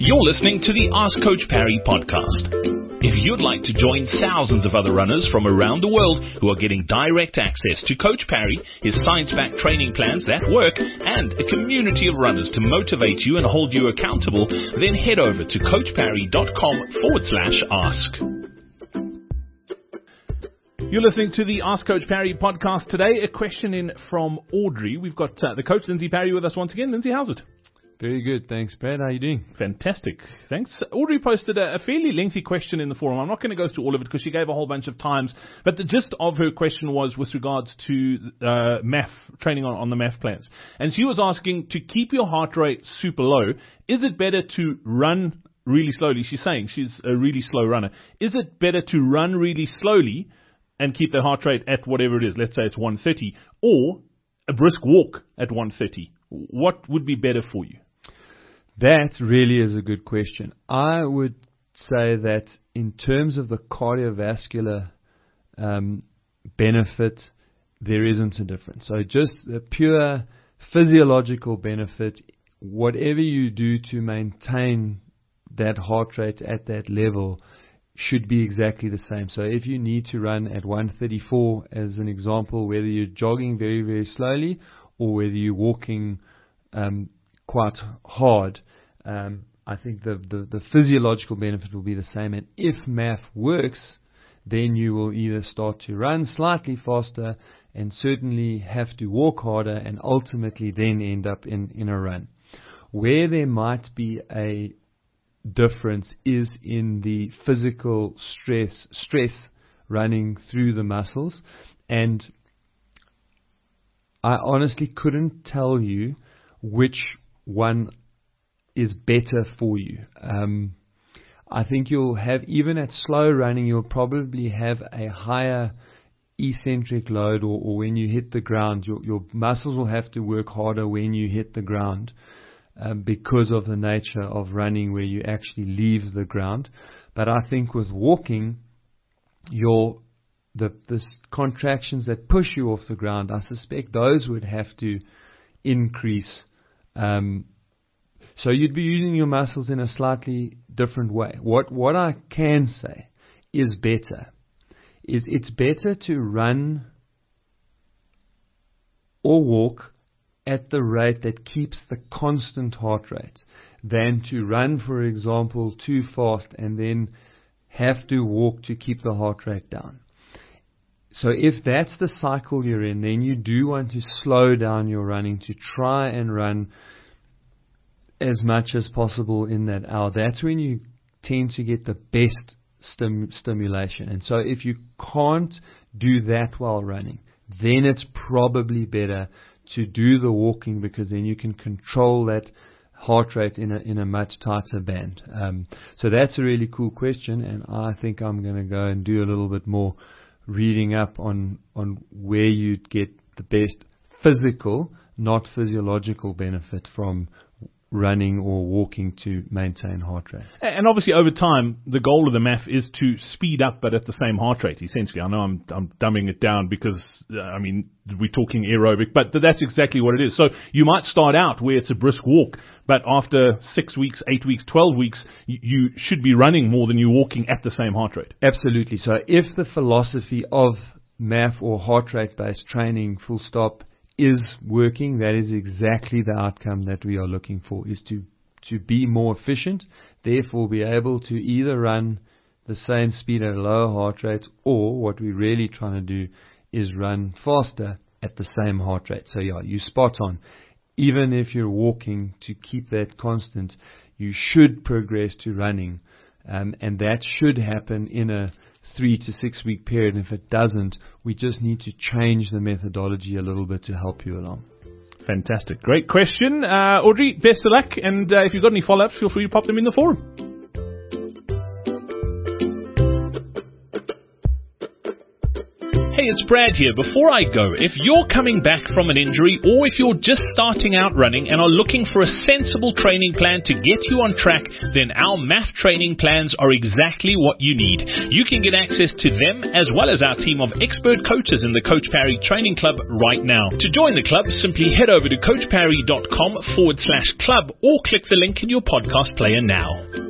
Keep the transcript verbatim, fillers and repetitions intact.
You're listening to the Ask Coach Parry podcast. If you'd like to join thousands of other runners from around the world who are getting direct access to Coach Parry, his science-backed training plans that work, and a community of runners to motivate you and hold you accountable, then head over to coachparry.com forward slash ask. You're listening to the Ask Coach Parry podcast today. A question in from Audrey. We've got uh, the coach, Lindsay Parry, with us once again. Lindsay, how's it? Very good. Thanks, Brad. How are you doing? Fantastic. Thanks. Audrey posted a, a fairly lengthy question in the forum. I'm not going to go through all of it because she gave a whole bunch of times. But the gist of her question was with regards to uh, M A F, training on, on the M A F plans. And she was asking, to keep your heart rate super low, is it better to run really slowly? She's saying she's a really slow runner. Is it better to run really slowly and keep the heart rate at whatever it is? Let's say it's one thirty, or a brisk walk at one thirty. What would be better for you? That really is a good question. I would say that in terms of the cardiovascular um, benefit, there isn't a difference. So just the pure physiological benefit, whatever you do to maintain that heart rate at that level should be exactly the same. So if you need to run at one thirty-four, as an example, whether you're jogging very, very slowly or whether you're walking um, quite hard, um, I think the, the, the physiological benefit will be the same. And if M A F works, then you will either start to run slightly faster and certainly have to walk harder and ultimately then end up in, in a run. Where there might be a difference is in the physical stress, stress running through the muscles. And I honestly couldn't tell you which one is better for you. Um, I think you'll have, even at slow running, you'll probably have a higher eccentric load, or, or when you hit the ground, your, your muscles will have to work harder when you hit the ground um, because of the nature of running where you actually leave the ground. But I think with walking, your the the contractions that push you off the ground, I suspect those would have to increase. Um, so you'd be using your muscles in a slightly different way. What what I can say is better. Is it's better to run or walk at the rate that keeps the constant heart rate than to run, for example, too fast and then have to walk to keep the heart rate down. So if that's the cycle you're in, then you do want to slow down your running to try and run as much as possible in that hour. That's when you tend to get the best stim- stimulation. And so if you can't do that while running, then it's probably better to do the walking, because then you can control that heart rate in a in a much tighter band. Um, so that's a really cool question, and I think I'm going to go and do a little bit more reading up on on where you'd get the best physical, not physiological benefit from running or walking to maintain heart rate. And obviously over time, the goal of the M A F is to speed up but at the same heart rate, essentially. I know I'm I'm dumbing it down because, uh, I mean, we're talking aerobic, but that's exactly what it is. So you might start out where it's a brisk walk, but after six weeks, eight weeks, twelve weeks, you, you should be running more than you're walking at the same heart rate. Absolutely. So if the philosophy of M A F or heart rate-based training, full stop, is working, that is exactly the outcome that we are looking for, is to, to be more efficient, therefore be able to either run the same speed at a lower heart rate, or what we're really trying to do is run faster at the same heart rate. So yeah, you spot on. Even if you're walking, to keep that constant, you should progress to running. Um, and that should happen in a three to six week period. And if it doesn't, we just need to change the methodology a little bit to help you along. Fantastic. Great question. Uh, Audrey, best of luck. And uh, if you've got any follow-ups, feel free to pop them in the forum. Hey, it's Brad here. Before I go, if you're coming back from an injury or if you're just starting out running and are looking for a sensible training plan to get you on track, then our M A F training plans are exactly what you need. You can get access to them as well as our team of expert coaches in the Coach Parry Training Club right now. To join the club, simply head over to coachparry.com forward slash club or click the link in your podcast player now.